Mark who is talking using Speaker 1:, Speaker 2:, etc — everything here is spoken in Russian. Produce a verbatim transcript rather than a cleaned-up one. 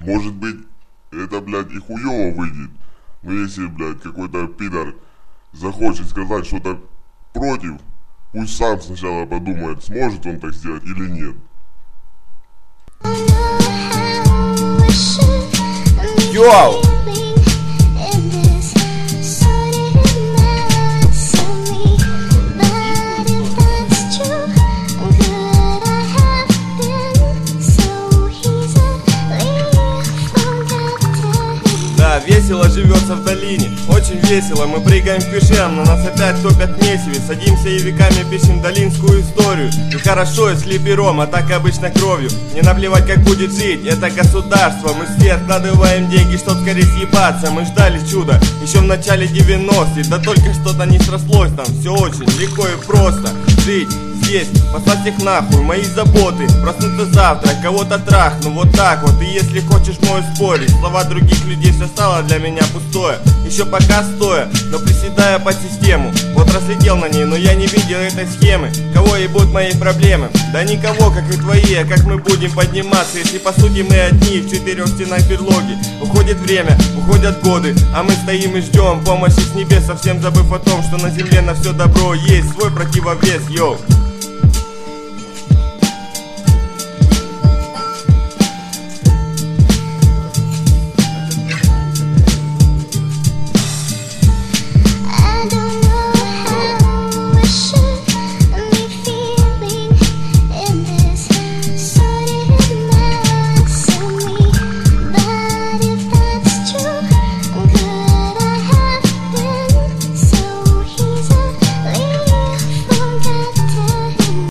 Speaker 1: Может быть, это, блядь, и хуёво выйдет. Но если, блядь, какой-то пидор захочет сказать что-то против, пусть сам сначала подумает, сможет он так сделать или нет.
Speaker 2: Йоу! Да, весело живется в долине, очень весело. Мы прыгаем к пешам, на нас опять топят месиви. Садимся и веками пишем долинскую историю. И хорошо, если пером, а так обычно кровью. Не наплевать, как будет жить это государство. Мы сверх надуваем деньги, чтоб скорее съебаться. Мы ждали чуда еще в начале девяностых. Да только что-то не срослось там. Все очень легко и просто жить здесь, послать их нахуй, мои заботы. Проснуться завтра, кого-то трахну, вот так вот. И если хочешь мой спорить, слова других людей, все стало для меня пустое. Еще пока стоя, но приседая под систему. Вот разлетел на ней, но я не видел этой схемы. Кого ебут мои проблемы? Да никого, как и твои. А как мы будем подниматься, если по сути мы одни в четырех стенах берлоги? Уходит время, уходят годы, а мы стоим и ждем помощи с небес, совсем забыв о том, что на земле на все добро есть свой противовес, йоу.